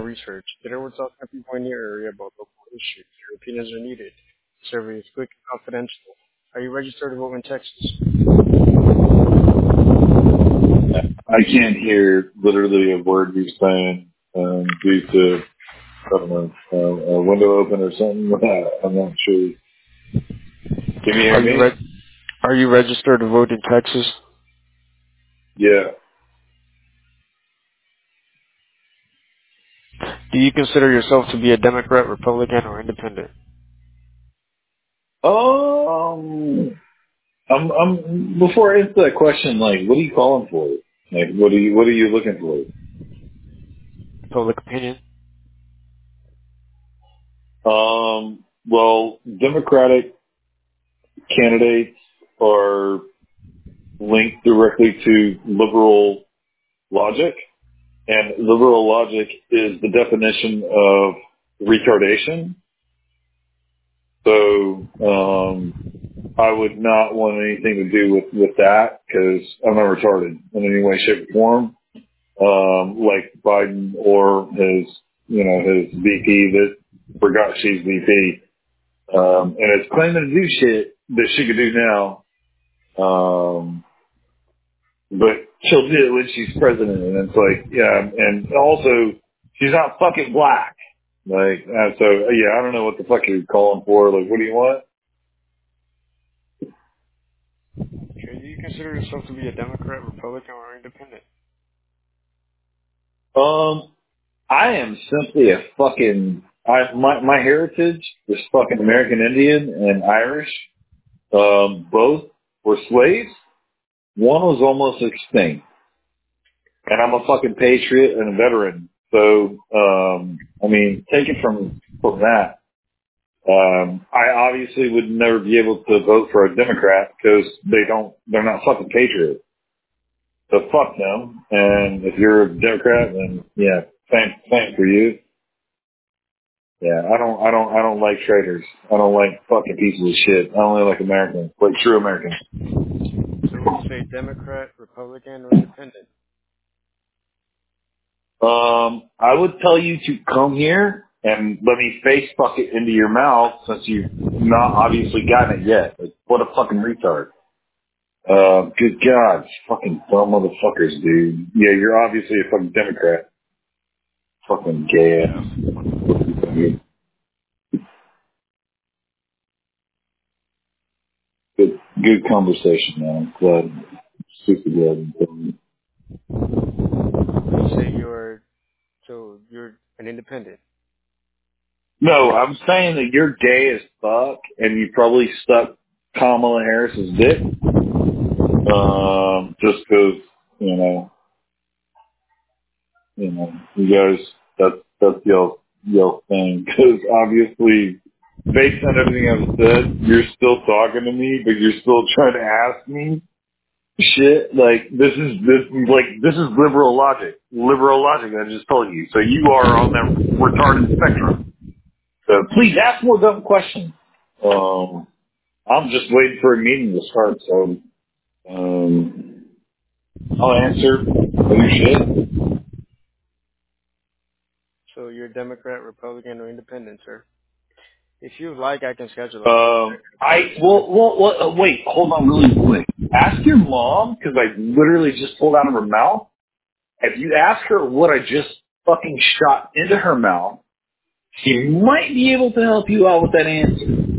research. Today we're talking to people in your area about local issues. Your opinions are needed. The survey is quick and confidential. Are you registered to vote in Texas? I can't hear literally a word you're saying due to, I don't know, a window open or something. I'm not sure. Can you hear me? Are you registered to vote in Texas? Yeah. Do you consider yourself to be a Democrat, Republican, or Independent? Before I answer that question, like, what are you calling for? Like, what are you looking for? Public opinion? Well, Democratic candidates are linked directly to liberal logic, and liberal logic is the definition of retardation. So, I would not want anything to do with that because I'm not retarded in any way, shape, or form. Like Biden or his VP that forgot she's VP, and is claiming to do shit that she could do now. But she'll do it when she's president, and it's like, yeah, and also she's not fucking black. Like, so yeah, I don't know what the fuck you're calling for. Like, what do you want? Okay, do you consider yourself to be a Democrat, Republican, or Independent? I am simply a fucking. My heritage is fucking American Indian and Irish. Both were slaves. One was almost extinct, and I'm a fucking patriot and a veteran. So, I mean, take it from that. I obviously would never be able to vote for a Democrat because they're not fucking patriots. So fuck them. And if you're a Democrat, then yeah, thanks for you. Yeah, I don't like traitors. I don't like fucking pieces of shit. I only like Americans, like true Americans. So would you say Democrat, Republican, or Independent? I would tell you to come here and let me face fuck it into your mouth since you've not obviously gotten it yet. Like, what a fucking retard. Good God, fucking dumb motherfuckers, dude. Yeah, you're obviously a fucking Democrat. Fucking gay ass. Good conversation, man. Glad, super glad. You say you're an Independent. No, I'm saying that you're gay as fuck, and you probably stuck Kamala Harris's dick, just because you guys that's y'all thing. Because obviously, based on everything I've said, you're still talking to me, but you're still trying to ask me shit. Like this is liberal logic. Liberal logic. I just told you. So you are on that retarded spectrum. So please ask more dumb questions. I'm just waiting for a meeting to start, so I'll answer your shit. So you're Democrat, Republican, or Independent, sir? If you like, I can schedule a Wait, hold on really quick. Ask your mom, because I literally just pulled out of her mouth. If you ask her what I just fucking shot into her mouth, she might be able to help you out with that answer.